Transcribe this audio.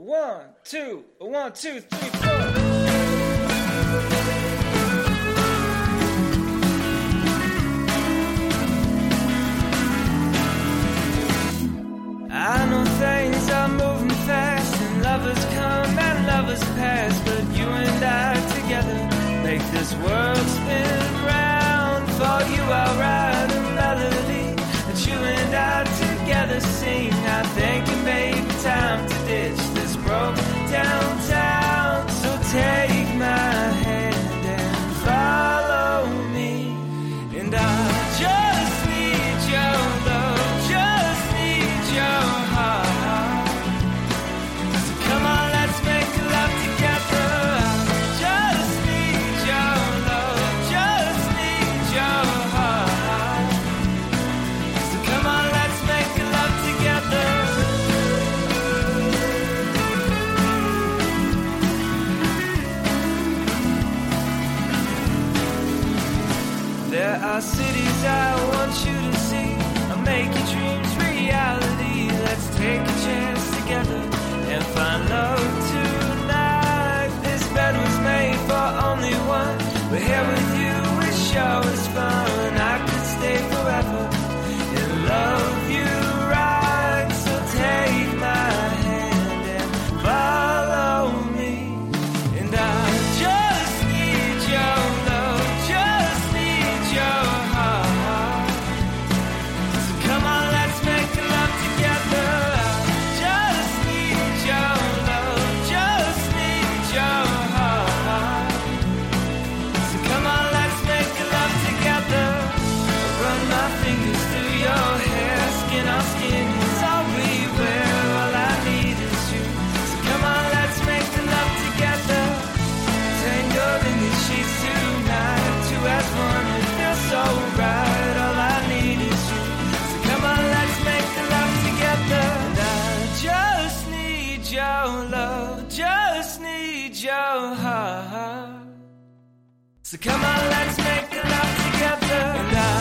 1, 2, 1, 2, 3, 4. I know things are moving fast, and lovers come and lovers pass, but you and I together make this world spin round. For you I'll write a melody that you and I together sing. I think it may be time to ditch this broke down town. So take my hand and follow me, and I just need your love, just need your heart. So come on, let's make love together. I just need your love, just need your heart. So come on, let's make love together. There are cities I want you to see. I'll make your dreams reality. Let's take a chance together and find love tonight. This bed was made for only one, but here with you it sure is fun. I could stay forever and love you right. So take my hand and follow me, and I just need your love, just need your heart. So come on, let's make love together. Just need your love, just need your heart. So come on, let's make love together. Run my fingers through your hair, skin on skin is all we wear. All I need is you. So come on, let's make love together. Tangled in the sheets tonight, two as one, it feels so right. All I need is you. So come on, let's make love together. And I just need your love, just need your heart. So come on, let's make love together. And I